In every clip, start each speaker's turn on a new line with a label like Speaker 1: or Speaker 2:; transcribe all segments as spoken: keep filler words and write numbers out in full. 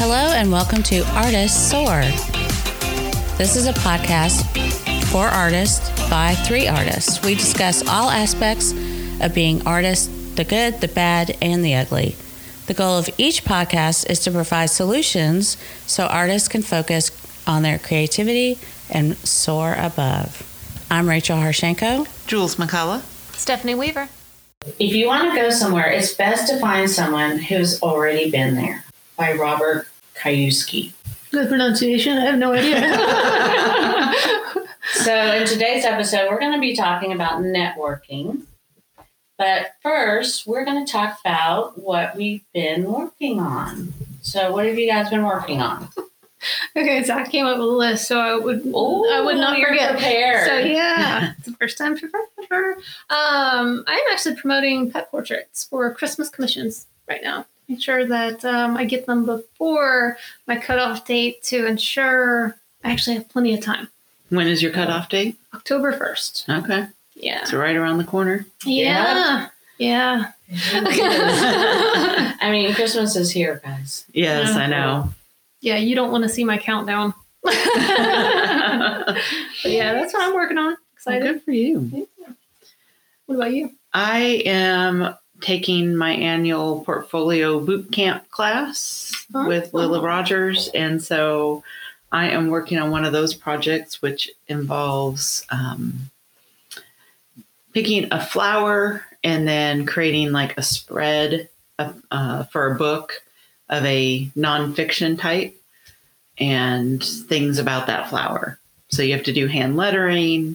Speaker 1: Hello and welcome to Artists Soar. This is a podcast for artists by three artists. We discuss all aspects of being artists, the good, the bad, and the ugly. The goal of each podcast is to provide solutions so artists can focus on their creativity and soar above. I'm Rachel Harshenko.
Speaker 2: Jules McCullough.
Speaker 3: Stephanie Weaver.
Speaker 1: If you want to go somewhere, it's best to find someone who's already been there. By Robert Kiyosaki.
Speaker 3: Good pronunciation. I have no idea.
Speaker 1: So in today's episode, we're going to be talking about networking. But first, we're going to talk about what we've been working on. So what have you guys been working on?
Speaker 3: Okay, so I came up with a list, so I would
Speaker 1: Ooh,
Speaker 3: I would not
Speaker 1: you're
Speaker 3: forget.
Speaker 1: Prepared.
Speaker 3: So yeah, it's the first time for her. Um, I'm actually promoting pet portraits for Christmas commissions right now. Make sure that um, I get them before my cutoff date to ensure I actually have plenty of time.
Speaker 2: When is your cutoff date?
Speaker 3: October first.
Speaker 2: Okay.
Speaker 3: Yeah.
Speaker 2: So right around the corner.
Speaker 3: Yeah. Yeah.
Speaker 1: I mean, Christmas is here, guys.
Speaker 2: Yes,
Speaker 3: Yeah.
Speaker 2: I know.
Speaker 3: Yeah, you don't want to see my countdown. But yeah, that's what I'm working on. Excited.
Speaker 2: Well, good for you.
Speaker 3: What about you?
Speaker 2: I am taking my annual portfolio boot camp class
Speaker 3: Huh?
Speaker 2: with Lila Rogers. And so I am working on one of those projects, which involves um, picking a flower and then creating like a spread uh, uh, for a book of a nonfiction type and things about that flower. So you have to do hand lettering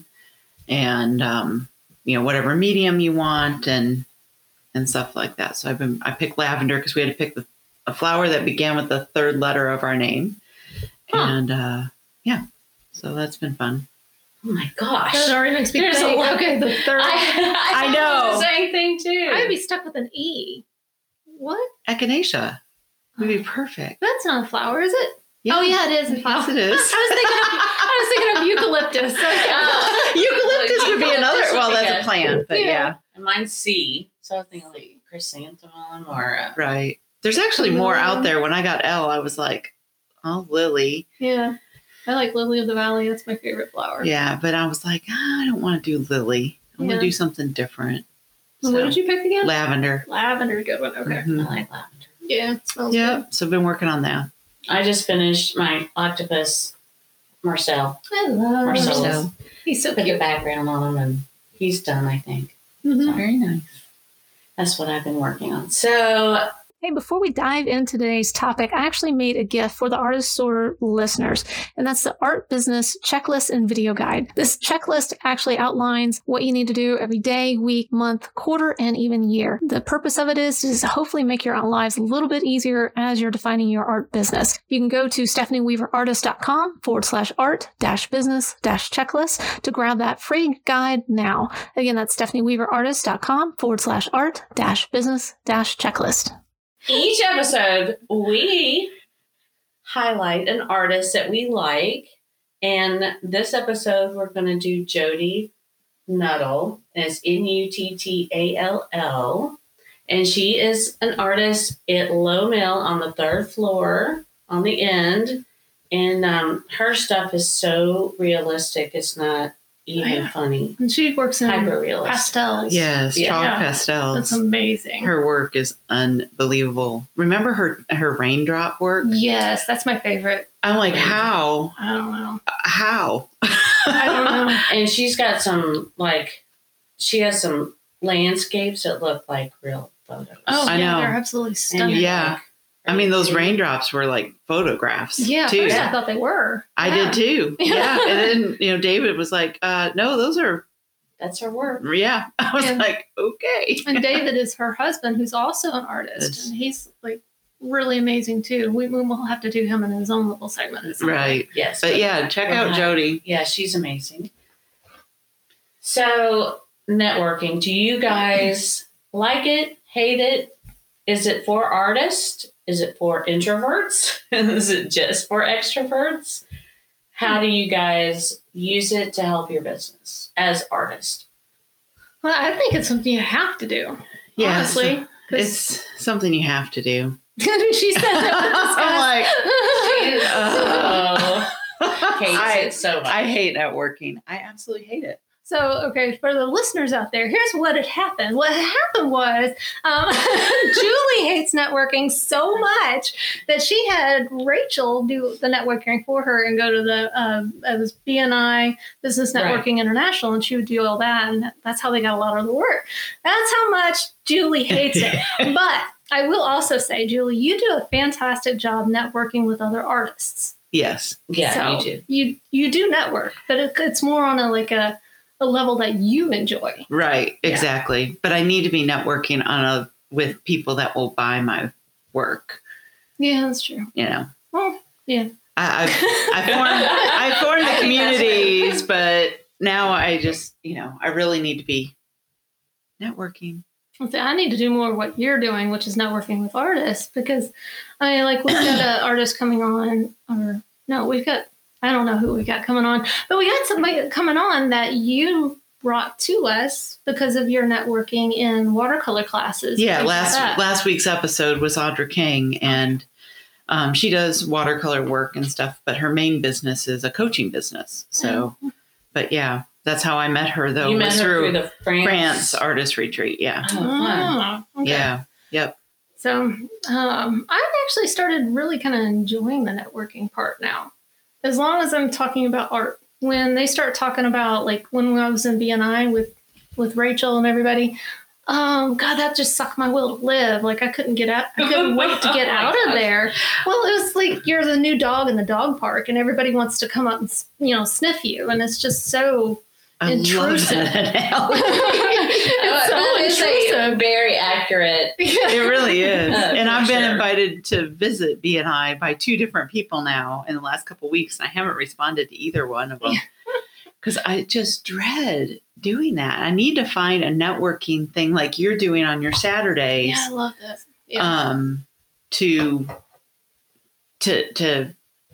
Speaker 2: and, um, you know, whatever medium you want and and stuff like that. So I've been, I picked lavender because we had to pick the, a flower that began with the third letter of our name. Huh. And uh, yeah, so that's been fun.
Speaker 1: Oh my gosh.
Speaker 3: That already makes me
Speaker 1: There's
Speaker 3: think.
Speaker 1: a lot.
Speaker 3: Okay, the third.
Speaker 1: I, I,
Speaker 2: I know.
Speaker 1: The same thing too.
Speaker 3: I'd be stuck with an E. What?
Speaker 2: Echinacea would be perfect.
Speaker 3: That's not a flower, is it?
Speaker 2: Yeah.
Speaker 3: Oh yeah, it is a flower.
Speaker 2: Yes, it is.
Speaker 3: I was thinking of, I was thinking of eucalyptus.
Speaker 1: Oh.
Speaker 2: Eucalyptus would be another.
Speaker 1: Eucalyptus would
Speaker 2: Well,
Speaker 1: be
Speaker 2: that's
Speaker 1: good.
Speaker 2: a plant, but
Speaker 3: Yeah.
Speaker 2: yeah.
Speaker 1: And mine's C. So I was thinking like chrysanthemum or uh,
Speaker 2: Right. There's actually more out there. When I got L, I was like, oh, lily.
Speaker 3: Yeah, I like lily of the valley. That's my favorite flower.
Speaker 2: Yeah, but I was like, oh, I don't want to do lily. I want
Speaker 3: Yeah.
Speaker 2: to do something different.
Speaker 3: And what did you pick again?
Speaker 2: Lavender.
Speaker 3: Lavender, good one. Okay.
Speaker 2: Mhm.
Speaker 1: I like lavender.
Speaker 3: Yeah, it smells
Speaker 2: Yeah.
Speaker 3: good.
Speaker 2: So I've been working on that.
Speaker 1: I just finished my octopus Marcel.
Speaker 3: I love
Speaker 1: Marcel.
Speaker 3: Marcel. He's so
Speaker 1: Put the
Speaker 3: cute.
Speaker 1: background on him and he's done, I think.
Speaker 3: Mhm.
Speaker 2: Very nice.
Speaker 1: That's what I've been working on. So
Speaker 4: Hey, before we dive into today's topic, I actually made a gift for the Artist Soar listeners, and that's the Art Business Checklist and Video Guide. This checklist actually outlines what you need to do every day, week, month, quarter, and even year. The purpose of it is to hopefully make your lives a little bit easier as you're defining your art business. You can go to stephanieweaverartist.com forward slash art dash business dash checklist to grab that free guide now. Again, that's stephanieweaverartist.com forward slash art dash business dash checklist.
Speaker 1: each episode, we highlight an artist that we like. And this episode, we're going to do Jody Nuttall. And it's N U T T A L L. And she is an artist at Low Mill on the third floor on the end. And um, her stuff is so realistic. It's not even
Speaker 3: Yeah.
Speaker 1: funny.
Speaker 3: And she works in
Speaker 1: Hyper realistic.
Speaker 3: pastels.
Speaker 2: Yes,
Speaker 1: Yeah.
Speaker 2: chalk
Speaker 3: Yeah.
Speaker 2: pastels.
Speaker 3: That's amazing.
Speaker 2: Her work is unbelievable. Remember her her raindrop work?
Speaker 3: Yes, that's my favorite.
Speaker 2: I'm like, how?
Speaker 3: I don't know.
Speaker 2: How?
Speaker 3: I don't know.
Speaker 1: And she's got some, like, she has some landscapes that look like real photos.
Speaker 3: Oh,
Speaker 2: I
Speaker 3: yeah,
Speaker 2: know.
Speaker 3: they're absolutely
Speaker 1: And
Speaker 3: stunning.
Speaker 1: you're
Speaker 2: Yeah.
Speaker 1: like,
Speaker 2: I mean, those
Speaker 1: are you-
Speaker 2: raindrops were like photographs.
Speaker 3: Yeah, at
Speaker 2: too.
Speaker 3: first I thought they were.
Speaker 2: I
Speaker 3: Yeah.
Speaker 2: did too. Yeah. And then, you know, David was like, uh, no, those are,
Speaker 1: That's her work.
Speaker 2: yeah. I was
Speaker 3: Yeah.
Speaker 2: like, okay.
Speaker 3: And David is her husband, who's also an artist,
Speaker 2: That's-
Speaker 3: and he's like really amazing too. We we will have to do him in his own little segment. at some point.
Speaker 2: Right.
Speaker 1: Yes.
Speaker 2: But yeah, check out
Speaker 1: Okay.
Speaker 2: Jody.
Speaker 1: Yeah, she's amazing. So, networking. Do you guys like it? Hate it? Is it for artists? Is it for introverts? Is it just for extroverts? How do you guys use it to help your business as artists?
Speaker 3: Well, I think it's something you have to do.
Speaker 2: Yeah,
Speaker 3: honestly, 'cause-
Speaker 2: It's something you have to do.
Speaker 3: She said that.
Speaker 2: I'm like,
Speaker 1: Oh, hates
Speaker 2: I-
Speaker 1: it so much.
Speaker 2: I hate networking. I absolutely hate it.
Speaker 3: So, okay, for the listeners out there, here's what had happened. What had happened was um, Julie hates networking so much that she had Rachel do the networking for her and go to the, uh, it was B N I, Business Networking
Speaker 1: Right.
Speaker 3: International, and she would do all that. And that's how they got a lot of the work. That's how much Julie hates it. But I will also say, Julie, you do a fantastic job networking with other artists.
Speaker 2: Yes.
Speaker 1: yeah,
Speaker 3: So
Speaker 1: you do.
Speaker 3: You, you do network, but it, it's more on a like a, a level that you enjoy.
Speaker 2: Right.
Speaker 3: Yeah.
Speaker 2: Exactly. But I need to be networking on a with people that will buy my work.
Speaker 3: Yeah, that's true.
Speaker 2: You know,
Speaker 3: Well, yeah.
Speaker 2: I, I've I formed I formed
Speaker 1: I
Speaker 2: the
Speaker 1: think that's
Speaker 2: communities, but now I just you know I really need to be networking.
Speaker 3: I need to do more of what you're doing, which is networking with artists, because I mean, like we've got an artist coming on, or no, we've got, I don't know who we got coming on, but we got somebody coming on that you brought to us because of your networking in watercolor classes.
Speaker 2: Yeah,
Speaker 3: things like
Speaker 2: last
Speaker 3: that.
Speaker 2: last week's episode was Audra King, and um, she does watercolor work and stuff, but her main business is a coaching business. So, but yeah, that's how I met her, though.
Speaker 1: You met
Speaker 2: was
Speaker 1: her
Speaker 2: through
Speaker 1: through the France.
Speaker 2: France artist retreat. Yeah,
Speaker 1: Oh, fun.
Speaker 3: Oh, okay.
Speaker 2: yeah, yep.
Speaker 3: So um, I've actually started really kind of enjoying the networking part now, as long as I'm talking about art. When they start talking about, like when I was in B N I with, with Rachel and everybody, um, God, that just sucked my will to live. Like I couldn't get out. I couldn't wait to get
Speaker 1: Oh my
Speaker 3: out of
Speaker 1: gosh.
Speaker 3: there. Well, it was like you're the new dog in the dog park, and everybody wants to come up and you know sniff you, and it's just so
Speaker 2: I
Speaker 3: intrusive.
Speaker 2: love that analogy.
Speaker 3: it's so
Speaker 1: that is a
Speaker 3: intrusive.
Speaker 1: very accurate.
Speaker 2: It really is.
Speaker 1: Uh,
Speaker 2: And
Speaker 1: for
Speaker 2: I've been
Speaker 1: sure.
Speaker 2: invited to visit B N I by two different people now in the last couple of weeks, and I haven't responded to either one of them because I just dread doing that. I need to find a networking thing like you're doing on your Saturdays
Speaker 3: Yeah, I love this. Yeah.
Speaker 2: um, to to to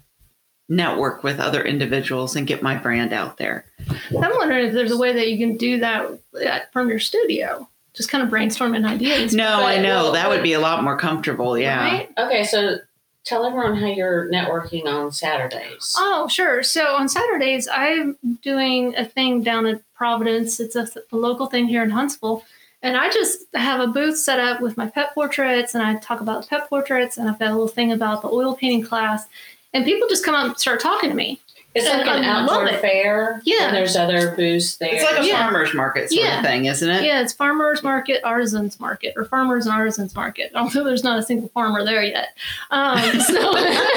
Speaker 2: network with other individuals and get my brand out there.
Speaker 3: I'm wondering if there's a way that you can do that uh, from your studio. Just kind of brainstorming ideas.
Speaker 2: No, I
Speaker 1: But-
Speaker 2: know
Speaker 1: well,
Speaker 2: that would be a lot more comfortable. Yeah.
Speaker 3: Right?
Speaker 1: Okay, so tell everyone how you're networking on Saturdays.
Speaker 3: Oh, sure. So on Saturdays, I'm doing a thing down at Providence. It's a, a local thing here in Huntsville. And I just have a booth set up with my pet portraits, and I talk about pet portraits, and I've got a little thing about the oil painting class. And people just come up and start talking to me.
Speaker 1: It's like
Speaker 3: and
Speaker 1: an
Speaker 3: I love
Speaker 1: outdoor
Speaker 3: it.
Speaker 1: fair.
Speaker 3: Yeah.
Speaker 1: And there's other booths there.
Speaker 2: It's like a
Speaker 3: Yeah.
Speaker 2: farmer's market sort
Speaker 3: Yeah.
Speaker 2: of thing, isn't it?
Speaker 3: Yeah, it's farmers market, artisans market, or farmers and artisans market. Although there's not a single farmer there yet, um, so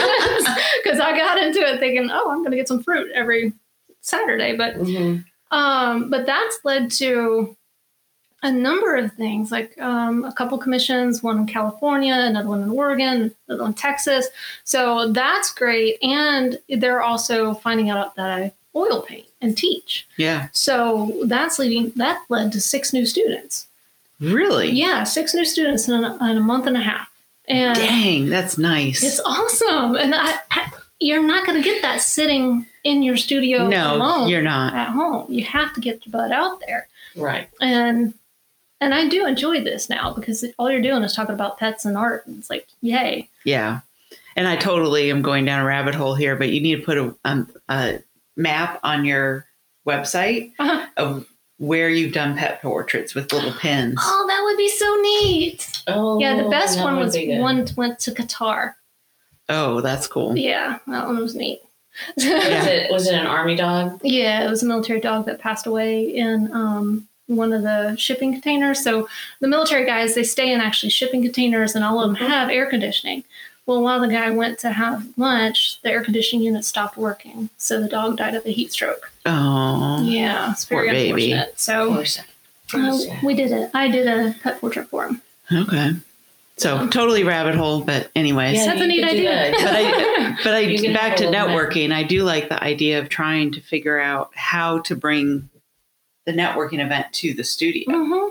Speaker 3: because I got into it thinking, oh, I'm going to get some fruit every Saturday, but
Speaker 1: Mhm.
Speaker 3: um, but that's led to a number of things, like um, a couple commissions, one in California, another one in Oregon, another one in Texas. So that's great, and they're also finding out that I oil paint and teach.
Speaker 2: Yeah.
Speaker 3: So that's leading, that led to six new students.
Speaker 2: Really?
Speaker 3: Yeah, six new students in a, in a month and a half. And
Speaker 2: Dang, that's nice.
Speaker 3: it's awesome. And I, I, you're not going to get that sitting in your studio
Speaker 2: no,
Speaker 3: alone
Speaker 2: you're not.
Speaker 3: at home. You have to get your butt out there.
Speaker 1: Right.
Speaker 3: And and I do enjoy this now because all you're doing is talking about pets and art. And it's like, yay.
Speaker 2: Yeah. And I totally am going down a rabbit hole here, but you need to put a, um, a map on your website
Speaker 3: Uh-huh.
Speaker 2: of where you've done pet portraits with little pins.
Speaker 3: Oh, that would be so neat.
Speaker 1: Oh,
Speaker 3: Yeah, the best
Speaker 1: that
Speaker 3: one
Speaker 1: would
Speaker 3: was
Speaker 1: be good.
Speaker 3: one went to Qatar.
Speaker 2: Oh, that's cool.
Speaker 3: Yeah, that one was neat.
Speaker 1: Was it was it an army dog?
Speaker 3: Yeah, it was a military dog that passed away in um, one of the shipping containers. So the military guys, they stay in actually shipping containers, and all of them have air conditioning. Well, while the guy went to have lunch, the air conditioning unit stopped working. So the dog died of a heat stroke.
Speaker 2: Oh,
Speaker 3: Yeah, it's very
Speaker 2: Poor baby.
Speaker 3: unfortunate.
Speaker 1: Of
Speaker 3: So
Speaker 1: course.
Speaker 3: uh, we did it. I did a pet portrait for him.
Speaker 2: okay. So totally rabbit hole, but anyways.
Speaker 1: Yeah,
Speaker 3: That's a
Speaker 1: you
Speaker 3: neat
Speaker 1: could do
Speaker 3: idea.
Speaker 1: that.
Speaker 2: But I, but
Speaker 1: You
Speaker 2: I,
Speaker 1: can
Speaker 2: back
Speaker 1: have
Speaker 2: to
Speaker 1: a little map.
Speaker 2: networking, I do like the idea of trying to figure out how to bring the networking event to the studio.
Speaker 3: hmm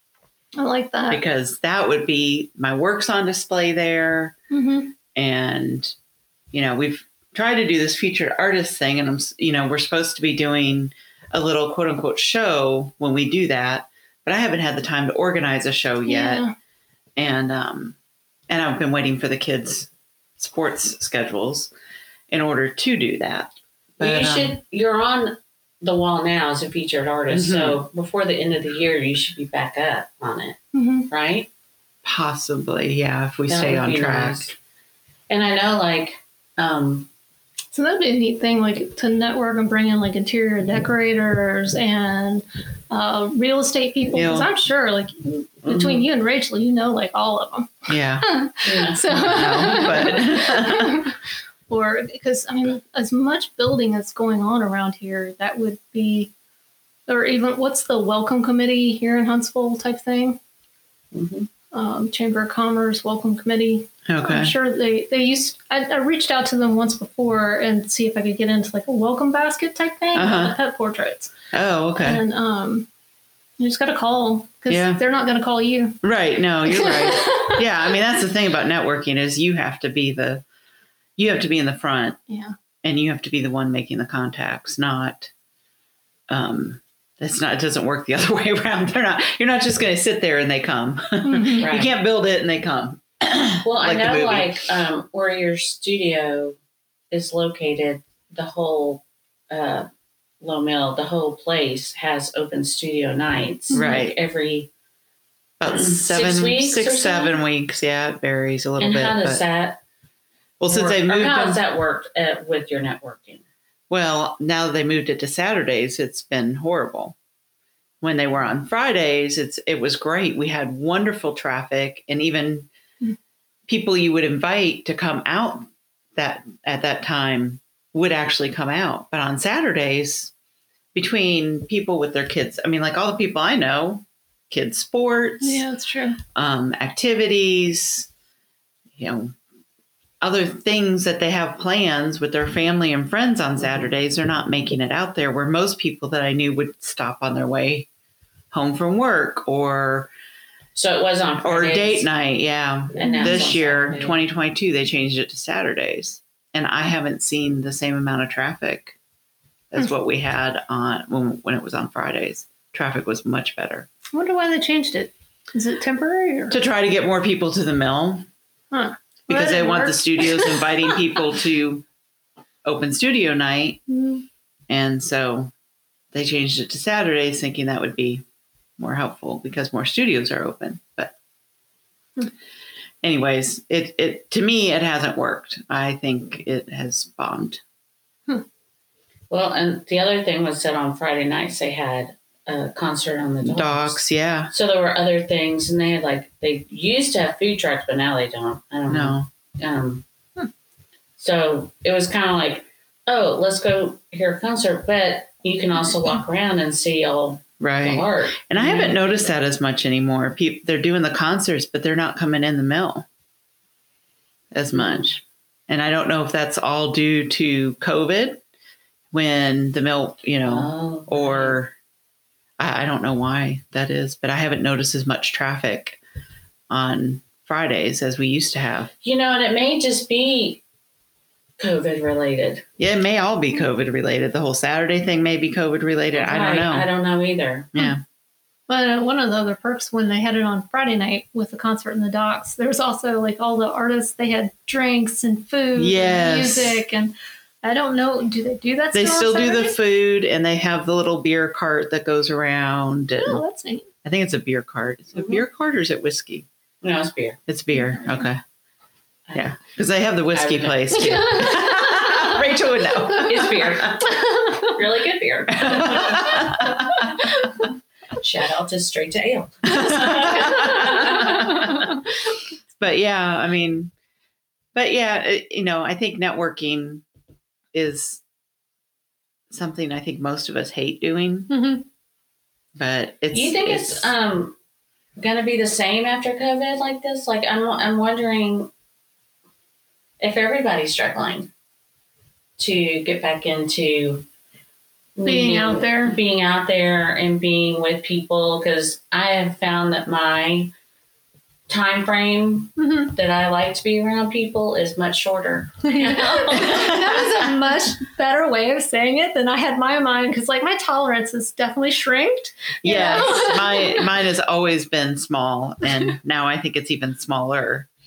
Speaker 3: I like that.
Speaker 2: Because that would be my work's on display there.
Speaker 3: hmm
Speaker 2: And, you know, we've tried to do this featured artist thing, and I'm, s- you know, we're supposed to be doing a little quote unquote show when we do that, but I haven't had the time to organize a show yet.
Speaker 3: Yeah.
Speaker 2: And, um, And I've been waiting for the kids' sports schedules in order to do that.
Speaker 1: Well,
Speaker 2: But,
Speaker 1: you
Speaker 2: um,
Speaker 1: should. You're on the wall now as a featured artist,
Speaker 2: Mhm.
Speaker 1: so before the end of the year, you should be back up on it,
Speaker 3: Mhm.
Speaker 1: right?
Speaker 2: possibly, yeah, if we
Speaker 1: That
Speaker 2: stay
Speaker 1: would
Speaker 2: on
Speaker 1: be
Speaker 2: track.
Speaker 1: nice. And I know, like, um,
Speaker 3: So that'd be a neat thing, like to network and bring in like interior decorators and uh, real estate people. Because
Speaker 2: Yeah.
Speaker 3: I'm sure, like between you and Rachel, you know, like all of them.
Speaker 2: Yeah.
Speaker 1: yeah.
Speaker 3: So,
Speaker 2: No, but
Speaker 3: or because I mean, as much building that's going on around here, that would be, or even what's the welcome committee here in Huntsville type thing?
Speaker 1: Mhm.
Speaker 3: Um, Chamber of Commerce welcome committee.
Speaker 2: okay.
Speaker 3: I'm sure they they used. I, I reached out to them once before and see if I could get into like a welcome basket type thing,
Speaker 2: Uh-huh.
Speaker 3: the pet portraits.
Speaker 2: Oh, okay.
Speaker 3: And um, you just got to call because
Speaker 2: Yeah.
Speaker 3: they're not going to call you.
Speaker 2: Right. No, you're right. Yeah. I mean, that's the thing about networking is you have to be the, you have to be in the front
Speaker 3: Yeah.
Speaker 2: and you have to be the one making the contacts, not, um, it's not, it doesn't work the other way around. They're not, you're not just going to sit there and they come.
Speaker 3: Mhm.
Speaker 1: Right.
Speaker 2: You can't build it and they come.
Speaker 1: Well,
Speaker 2: like the
Speaker 1: I know,
Speaker 2: movie.
Speaker 1: like, um, where your studio is located, the whole uh, Low Mill, the whole place has open studio nights.
Speaker 2: Right.
Speaker 1: Like every.
Speaker 2: About
Speaker 1: Six
Speaker 2: seven,
Speaker 1: weeks
Speaker 2: six,
Speaker 1: or so?
Speaker 2: seven weeks. Yeah. It varies a little
Speaker 1: And
Speaker 2: bit.
Speaker 1: how does
Speaker 2: but-
Speaker 1: that?
Speaker 2: well, since
Speaker 1: work?
Speaker 2: they
Speaker 1: Or
Speaker 2: moved
Speaker 1: how
Speaker 2: them,
Speaker 1: does that work uh, with your networking?
Speaker 2: well, now that they moved it to Saturdays, it's been horrible. When they were on Fridays, it's it was great. We had wonderful traffic, and even
Speaker 3: Mm.
Speaker 2: people you would invite to come out that at that time would actually come out. But on Saturdays, between people with their kids, I mean, like all the people I know, kids sports,
Speaker 3: Yeah, that's true.
Speaker 2: um, activities, you know, other things that they have plans with their family and friends on Saturdays, they're not making it out there where most people that I knew would stop on their way home from work or
Speaker 1: So it was on
Speaker 2: or
Speaker 1: Fridays,
Speaker 2: date night. Yeah.
Speaker 1: and now it's
Speaker 2: This
Speaker 1: on
Speaker 2: year,
Speaker 1: Saturday.
Speaker 2: twenty twenty-two, they changed it to Saturdays. And I haven't seen the same amount of traffic as what we had on when, when it was on Fridays. Traffic was much better.
Speaker 3: I wonder why they changed it. Is it temporary or?
Speaker 2: To try to get more people to the mill.
Speaker 3: Huh.
Speaker 2: Because
Speaker 3: Well, that
Speaker 2: they
Speaker 3: didn't
Speaker 2: want
Speaker 3: work.
Speaker 2: the studios inviting people to open studio night.
Speaker 3: Mm.
Speaker 2: And so they changed it to Saturdays thinking that would be more helpful because more studios are open. But
Speaker 3: Hmm.
Speaker 2: anyways, it, it to me, it hasn't worked. I think it has bombed.
Speaker 1: Well, and the other thing was that on Friday nights they had a concert on the docks.
Speaker 2: Docks, yeah.
Speaker 1: So there were other things, and they had like they used to have food trucks, but now they don't. I don't know.
Speaker 2: No.
Speaker 1: Um,
Speaker 3: Hmm.
Speaker 1: So it was kind of like, oh, let's go hear a concert, but you can also walk around and see all the
Speaker 2: Right.
Speaker 1: art.
Speaker 2: And I
Speaker 1: you
Speaker 2: haven't
Speaker 1: know?
Speaker 2: noticed that as much anymore. People, they're doing the concerts, but they're not coming in the mill as much. And I don't know if that's all due to COVID when the mill, you know,
Speaker 1: Oh,
Speaker 2: or I, I don't know why that is, but I haven't noticed as much traffic on Fridays as we used to have.
Speaker 1: you know, and it may just be COVID related.
Speaker 2: Yeah, it may all be COVID related. The whole Saturday thing may be COVID related. I don't know.
Speaker 1: I don't know either.
Speaker 2: Yeah.
Speaker 3: But uh, one of the other perks when they had it on Friday night with the concert in the docks, there was also like all the artists. They had drinks and food,
Speaker 2: Yes.
Speaker 3: and music, and I don't know. Do they do that?
Speaker 2: They
Speaker 3: on
Speaker 2: still do the
Speaker 3: Saturdays?
Speaker 2: food and they have the little beer cart that goes around. And
Speaker 3: Oh, that's neat.
Speaker 2: I think it's a beer cart. Is it a
Speaker 1: Mhm.
Speaker 2: beer cart or is it whiskey?
Speaker 1: No, it's beer.
Speaker 2: It's beer. Okay. Yeah. Because they have the whiskey
Speaker 1: I would know.
Speaker 2: place too. Rachel would know.
Speaker 1: It's beer. Really good beer. Shout out to Straight to Ale.
Speaker 2: But yeah, I mean, but yeah, it, you know, I think networking is something I think most of us hate doing,
Speaker 3: Mhm.
Speaker 2: but it's.
Speaker 1: Do you think it's, um going to be the same after COVID like this? Like, I'm I'm wondering if everybody's struggling to get back into
Speaker 3: Being
Speaker 1: meeting-
Speaker 3: out there.
Speaker 1: being out there and being with people, because I have found that my time frame
Speaker 3: Mhm.
Speaker 1: that I like to be around people is much shorter.
Speaker 3: That was a much better way of saying it than I had my mind because, like, my tolerance has definitely shrinked. you
Speaker 2: Yes,
Speaker 3: know?
Speaker 2: my mine has always been small, and now I think it's even smaller.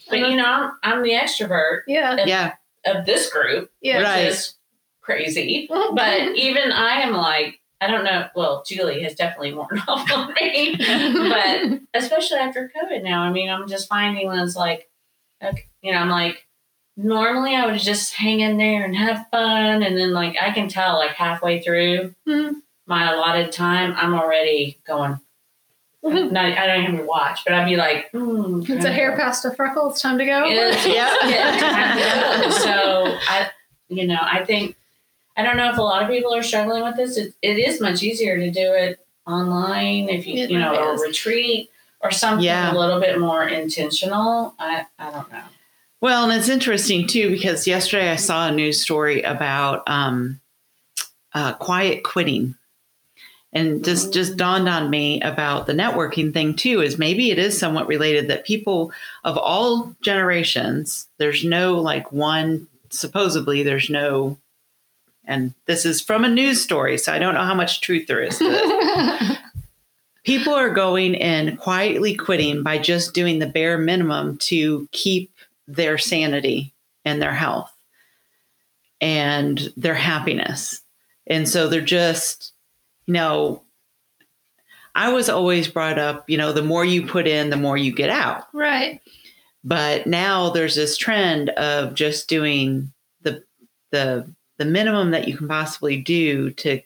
Speaker 1: But you know, I'm, I'm the extrovert
Speaker 3: Yeah.
Speaker 2: Yeah.
Speaker 1: of this group,
Speaker 3: Yeah.
Speaker 1: which
Speaker 2: Right.
Speaker 1: is crazy. But even I am like, I don't know. Well, Julie has definitely worn off on me, but especially after COVID now, I mean, I'm just finding when it's like, okay, you know, I'm like, normally I would just hang in there and have fun. And then like, I can tell like halfway through
Speaker 3: Mhm.
Speaker 1: my allotted time, I'm already going,
Speaker 3: Mhm.
Speaker 1: not, I don't even watch, but I'd be like, hmm,
Speaker 3: It's a hair past a freckle. It's time to go.
Speaker 1: It's,
Speaker 2: Yeah.
Speaker 1: yeah, time to go. So I, you know, I think, I don't know if a lot of people are struggling with this. It, it is much easier to do it online if you,
Speaker 3: It
Speaker 1: you know,
Speaker 3: really
Speaker 1: a
Speaker 3: is.
Speaker 1: retreat or something
Speaker 2: Yeah.
Speaker 1: a little bit more intentional. I, I don't know.
Speaker 2: Well, and it's interesting too, because yesterday I saw a news story about um, uh, quiet quitting. And this just dawned on me about the networking thing too, is maybe it is somewhat related that people of all generations, there's no like one, supposedly there's no, and this is from a news story, so I don't know how much truth there is to this. People are going and quietly quitting by just doing the bare minimum to keep their sanity and their health and their happiness. And so they're just, you know, I was always brought up, you know, the more you put in, the more you get out.
Speaker 3: Right.
Speaker 2: But now there's this trend of just doing the the the minimum that you can possibly do to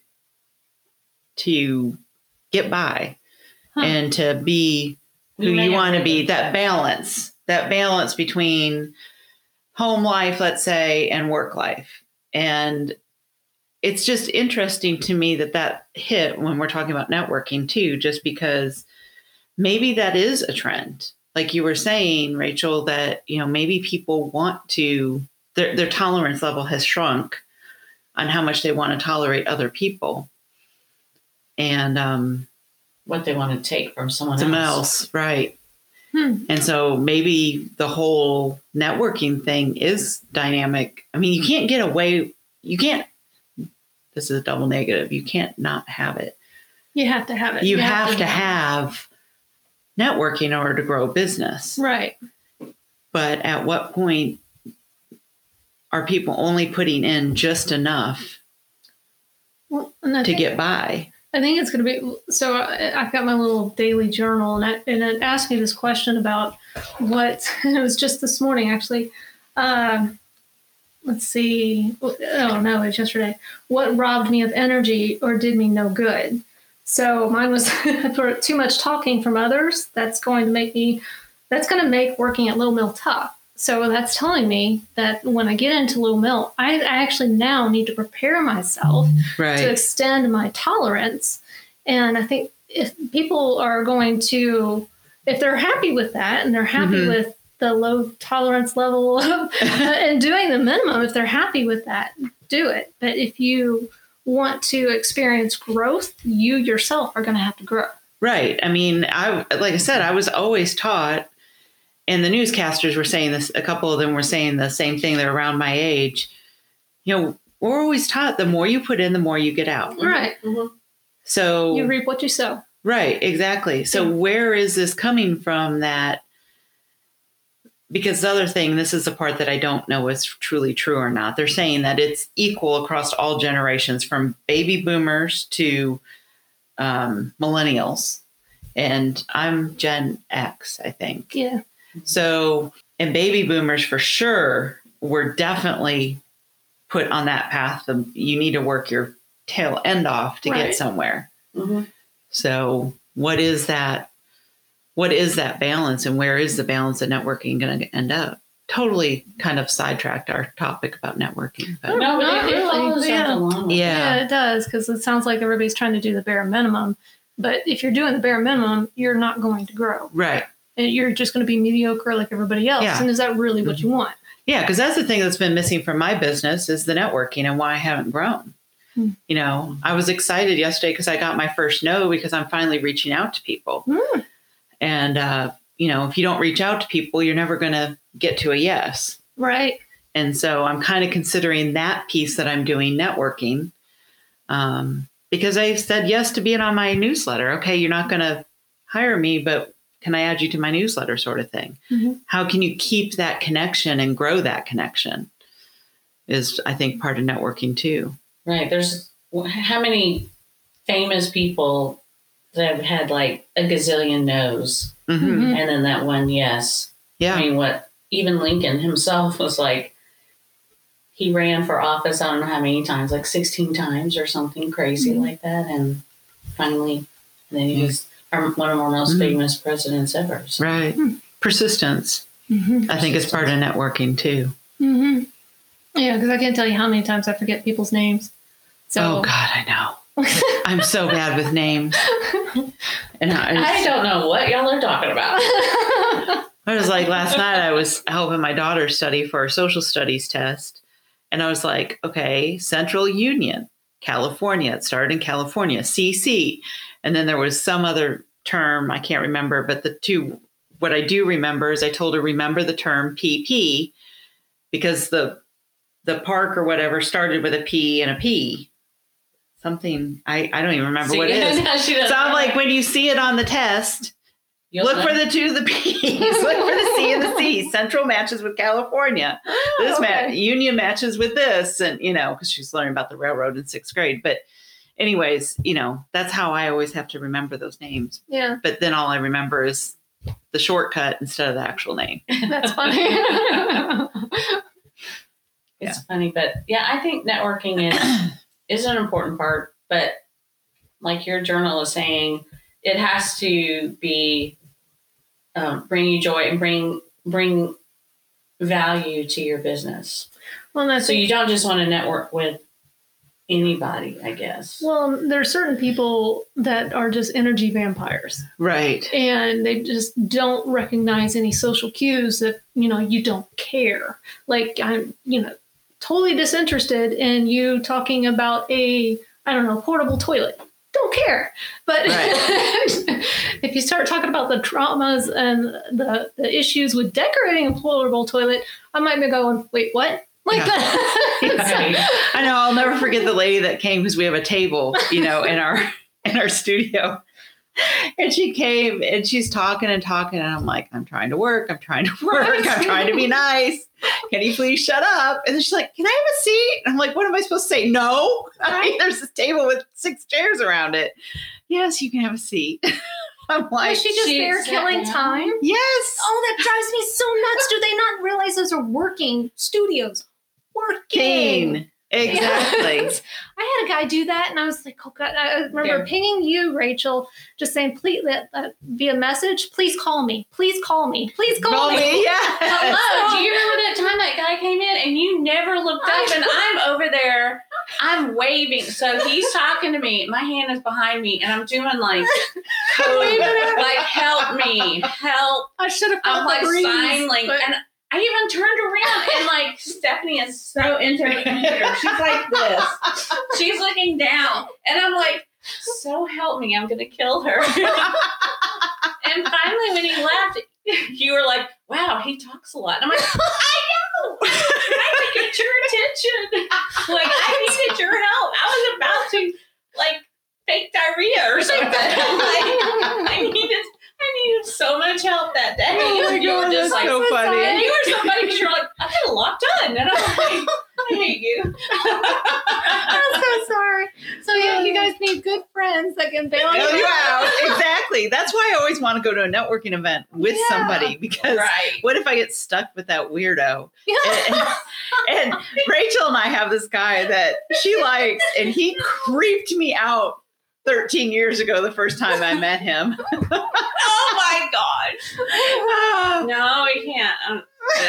Speaker 2: to get by
Speaker 3: Huh.
Speaker 2: and to be who
Speaker 1: We may
Speaker 2: you
Speaker 1: have
Speaker 2: want to
Speaker 1: heard
Speaker 2: be,
Speaker 1: of
Speaker 2: that
Speaker 1: that.
Speaker 2: balance, that balance between home life, let's say, and work life. And it's just interesting to me that that hit when we're talking about networking too, just because maybe that is a trend. Like you were saying, Rachel, that, you know, maybe people want to, their, their tolerance level has shrunk on how much they want to tolerate other people. And um,
Speaker 1: What they want to take from someone
Speaker 2: someone
Speaker 1: else.
Speaker 2: else, right.
Speaker 3: Hmm.
Speaker 2: And so maybe the whole networking thing is dynamic. I mean, you can't get away, you can't, this is a double negative, you can't not have it.
Speaker 3: You have to have it.
Speaker 2: You have to have networking in order to grow a business.
Speaker 3: Right.
Speaker 2: But at what point are people only putting in just enough
Speaker 3: Well, and I
Speaker 2: to
Speaker 3: think,
Speaker 2: get by?
Speaker 3: I think it's going to be, so I, I've got my little daily journal and, I, and it asked me this question about what, it was just this morning actually. Um, let's see. Oh no, it was yesterday. What robbed me of energy or did me no good? So mine was for too much talking from others. That's going to make me, that's going to make working at Little Mill tough. So that's telling me that when I get into Little Mill, I, I actually now need to prepare myself to
Speaker 2: Right.
Speaker 3: extend my tolerance. And I think if people are going to, if they're happy with that and they're happy
Speaker 2: Mhm.
Speaker 3: with the low tolerance level of, and doing the minimum, if they're happy with that, do it. But if you want to experience growth, you yourself are going to have to grow.
Speaker 2: Right. I mean, I like I said, I was always taught, and the newscasters were saying this, a couple of them were saying the same thing. They're around my age. You know, we're always taught the more you put in, the more you get out.
Speaker 3: Right.
Speaker 1: Mhm.
Speaker 2: So
Speaker 3: You reap what you sow.
Speaker 2: right, exactly. So
Speaker 3: Yeah.
Speaker 2: where is this coming from that? Because the other thing, this is the part that I don't know is truly true or not. They're saying that it's equal across all generations, from baby boomers to um, millennials. And I'm Gen X, I think.
Speaker 3: Yeah.
Speaker 2: So, and baby boomers for sure were definitely put on that path of you need to work your tail end off to
Speaker 3: Right.
Speaker 2: get somewhere.
Speaker 1: Mhm.
Speaker 2: So what is that? What is that balance, and where is the balance of networking going to end up? Totally kind of sidetracked our topic about networking. But
Speaker 1: No, but
Speaker 3: Not
Speaker 1: it, it
Speaker 3: really,
Speaker 1: follows
Speaker 3: yeah.
Speaker 1: right along with it.
Speaker 2: Yeah.
Speaker 3: Yeah, it does, because it sounds like everybody's trying to do the bare minimum. But if you're doing the bare minimum, you're not going to grow.
Speaker 2: right.
Speaker 3: And you're just going to be mediocre like everybody else.
Speaker 2: Yeah.
Speaker 3: And is that really what you want?
Speaker 2: Yeah, because that's the thing that's been missing from my business is the networking and why I haven't grown.
Speaker 3: Hmm.
Speaker 2: You know, I was excited yesterday because I got my first no because I'm finally reaching out to people.
Speaker 3: Hmm.
Speaker 2: And, uh, you know, if you don't reach out to people, you're never going to get to a yes.
Speaker 3: Right.
Speaker 2: And so I'm kind of considering that piece that I'm doing, networking, um, because I've said yes to being on my newsletter. Okay, you're not going to hire me, but can I add you to my newsletter sort of thing?
Speaker 3: Mm-hmm.
Speaker 2: How can you keep that connection and grow that connection is, I think, part of networking too.
Speaker 1: Right. There's how many famous people that have had like a gazillion no's
Speaker 2: Mm-hmm.
Speaker 3: Mm-hmm.
Speaker 1: and then that one yes.
Speaker 2: Yeah.
Speaker 1: I mean, what even Lincoln himself was like, he ran for office, I don't know how many times, like sixteen times or something crazy
Speaker 3: Mm-hmm.
Speaker 1: like that. And finally, then he
Speaker 2: Yeah.
Speaker 1: was our, one of our most
Speaker 2: Mhm.
Speaker 1: famous presidents ever. So,
Speaker 2: Right. Persistence,
Speaker 3: Mm-hmm.
Speaker 2: I think, is part of networking too.
Speaker 3: Mm-hmm. Yeah, because I can't tell you how many times I forget people's names. So
Speaker 2: Oh God, I know. I'm so bad with names. And I,
Speaker 1: I don't know what y'all are talking about.
Speaker 2: I was like, last night I was helping my daughter study for a social studies test. And I was like, okay, Central Union, California. It started in California, C C. And then there was some other term, I can't remember, but the two, what I do remember is I told her, remember the term P P, because the the park or whatever started with a P and a P. Something, I, I don't even remember what it is. So I'm like, when you see it on the test,
Speaker 1: You'll
Speaker 2: look
Speaker 1: know.
Speaker 2: for the two of the P's. Look for the C and the C. Central matches with California. This
Speaker 3: okay.
Speaker 2: ma- Union matches with this. And, you know, because she's learning about the railroad in sixth grade. But anyways, you know, that's how I always have to remember those names.
Speaker 3: Yeah,
Speaker 2: But then all I remember is the shortcut instead of the actual name.
Speaker 3: that's funny.
Speaker 1: It's funny, but yeah, I think networking is is an important part. But like your journal is saying, it has to be um, bring you joy and bring bring value to your business.
Speaker 3: Well, that's
Speaker 1: So you don't just want to network with anybody, I guess.
Speaker 3: well, there are certain people that are just energy vampires,
Speaker 2: Right.
Speaker 3: and they just don't recognize any social cues that you know you don't care. Like I'm, you know, totally disinterested in you talking about a I don't know portable toilet. Don't care. But
Speaker 2: Right.
Speaker 3: if you start talking about the traumas and the, the issues with decorating a portable toilet, I might be going, wait, what? Like
Speaker 2: Yeah.
Speaker 3: that.
Speaker 1: Right.
Speaker 2: I know. I'll never forget the lady that came because we have a table, you know, in our in our studio. And she came and she's talking and talking. And I'm like, I'm trying to work. I'm trying to work.
Speaker 3: Right.
Speaker 2: I'm trying to be nice. Can you please shut up? And then she's like, can I have a seat? And I'm like, what am I supposed to say? No. I mean, there's this table with six chairs around it. Yes, you can have a seat. I'm like,
Speaker 3: Is she just
Speaker 1: She
Speaker 3: there
Speaker 1: sat
Speaker 3: killing
Speaker 1: down.
Speaker 3: time?
Speaker 2: yes.
Speaker 3: Oh, that drives me so nuts. Do they not realize those are working studios? Working.
Speaker 2: Keen. Exactly.
Speaker 3: Yes. I had a guy do that, and I was like, "Oh God!" I remember
Speaker 1: Yeah.
Speaker 3: pinging you, Rachel, just saying, "Please, uh, via message, please call me. Please call me. Please call,
Speaker 2: Call
Speaker 3: me."
Speaker 2: me. Yes.
Speaker 1: Hello, do you remember that time that guy came in and you never looked up and I'm over there, I'm waving. So he's talking to me, my hand is behind me and I'm doing like code,
Speaker 3: Waving at her.
Speaker 1: like help me, help.
Speaker 3: I should have
Speaker 1: I'm
Speaker 3: felt
Speaker 1: like
Speaker 3: the breeze,
Speaker 1: sign language.
Speaker 3: but-
Speaker 1: And I even turned around and like Stephanie is so into her computer. She's like this. She's looking down. And I'm like, so help me, I'm gonna kill her. And finally when he left, you were like, wow, he talks a lot. And I'm like, I know. I'm trying to get your attention. Like I needed your help. I was about to like fake diarrhea or something. Like, I needed I needed so much help that day.
Speaker 2: Oh my
Speaker 1: you were
Speaker 2: God,
Speaker 1: just
Speaker 2: that's
Speaker 1: like,
Speaker 2: so funny.
Speaker 1: and you were so funny because you're like, I got a lot done. And I'm like, I hate you.
Speaker 3: I'm so sorry. So yeah, you guys need good friends that can bail
Speaker 2: Bail
Speaker 3: you
Speaker 2: you
Speaker 3: out.
Speaker 2: out. Exactly. That's why I always want to go to a networking event with
Speaker 3: Yeah.
Speaker 2: somebody because
Speaker 1: Right.
Speaker 2: what if I get stuck with that weirdo?
Speaker 3: Yeah.
Speaker 2: And, and Rachel and I have this guy that she likes, and he creeped me out thirteen years ago the first time I met him.
Speaker 1: Oh my gosh. No, we can't. Um,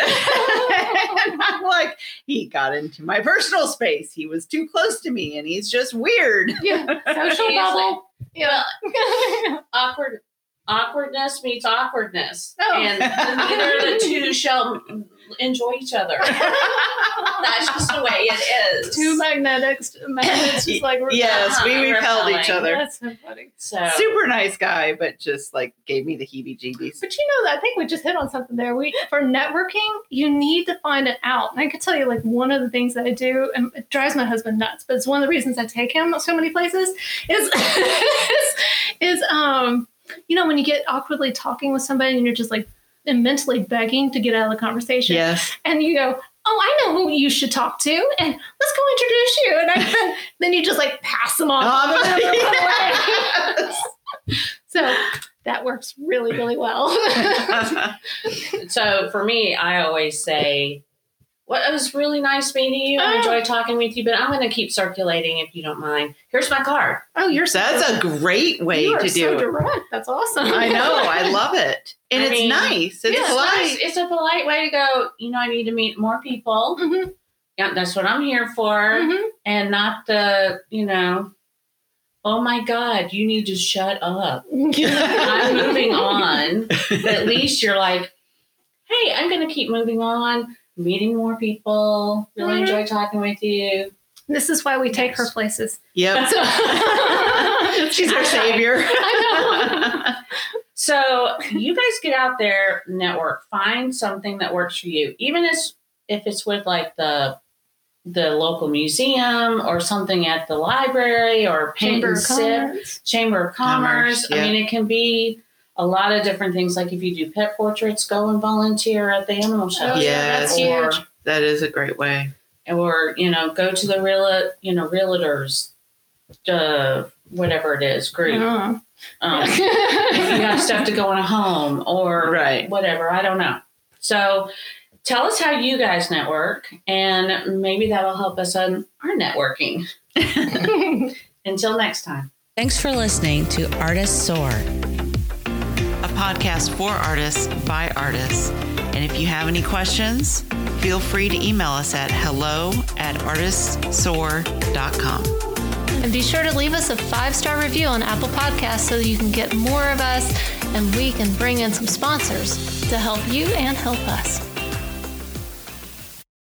Speaker 2: And I'm like, he got into my personal space. He was too close to me, and he's just weird.
Speaker 3: Yeah, social
Speaker 1: Easily.
Speaker 3: bubble. Yeah.
Speaker 1: awkward awkwardness meets awkwardness.
Speaker 3: Oh.
Speaker 1: And neither of the two shall enjoy each other. That's just the way it is.
Speaker 3: Two magnetics. Magnets just like
Speaker 2: Yes, we
Speaker 1: Uh-huh,
Speaker 2: repelled each
Speaker 1: repelling.
Speaker 2: other.
Speaker 3: That's so funny.
Speaker 1: So
Speaker 2: Super nice guy, but just like gave me the heebie-jeebies.
Speaker 3: But you know, I think we just hit on something there. We for networking, you need to find it out. And I could tell you, like one of the things that I do, and it drives my husband nuts, but it's one of the reasons I take him so many places. Is is, is um you know, when you get awkwardly talking with somebody and you're just like mentally begging to get out of the conversation.
Speaker 2: Yes.
Speaker 3: And you go, oh, I know who you should talk to, and let's go introduce you. And I, then, then you just like pass them off.
Speaker 2: Oh,
Speaker 3: away. So that works really, really well.
Speaker 1: So for me, I always say, well, it was really nice meeting you. I
Speaker 3: Oh.
Speaker 1: enjoyed talking with you, but I'm going to keep circulating if you don't mind. Here's my card.
Speaker 3: Oh, you're so
Speaker 2: That's a great way
Speaker 3: you are
Speaker 2: to
Speaker 3: so
Speaker 2: do it.
Speaker 3: direct. That's awesome.
Speaker 2: I know. I love it. And
Speaker 1: I
Speaker 2: it's
Speaker 1: mean,
Speaker 2: nice. It's
Speaker 1: It's
Speaker 2: polite.
Speaker 1: nice. It's a polite way to go, you know, I need to meet more people.
Speaker 3: Mhm.
Speaker 1: Yeah, that's what I'm here for.
Speaker 3: Mhm.
Speaker 1: And not the, you know, oh my God, you need to shut up. I'm moving on. But at least you're like, hey, I'm going to keep moving on, meeting more people. Really
Speaker 3: Mhm.
Speaker 1: enjoy talking with you.
Speaker 3: This is why we take
Speaker 1: Yes.
Speaker 3: her places.
Speaker 2: Yep.
Speaker 3: So-
Speaker 2: She's our savior.
Speaker 3: I
Speaker 1: So you guys get out there, network, find something that works for you, even as if it's with like the the local museum or something at the library or paint
Speaker 3: Chamber
Speaker 1: and
Speaker 3: of
Speaker 1: sip,
Speaker 3: Commerce.
Speaker 1: Chamber of Commerce.
Speaker 2: Commerce, yeah.
Speaker 1: I mean, it can be a lot of different things. Like if you do pet portraits, go and volunteer at the animal shelter.
Speaker 3: Oh,
Speaker 2: yeah,
Speaker 3: that's
Speaker 1: or,
Speaker 3: huge.
Speaker 2: That is a great way.
Speaker 1: or you know, go to the real, you know, realtors, uh, whatever it is, group.
Speaker 3: Oh.
Speaker 1: Um, if you got stuff to go in a home or
Speaker 2: Right.
Speaker 1: whatever, I don't know. So tell us how you guys network, and maybe that'll help us on our networking. Until next time.
Speaker 5: Thanks for listening to Artists Soar.
Speaker 2: A podcast for artists by artists. And if you have any questions, feel free to email us at hello at artistsoar dot com.
Speaker 4: And be sure to leave us a five-star review on Apple Podcasts so that you can get more of us and we can bring in some sponsors to help you and help us.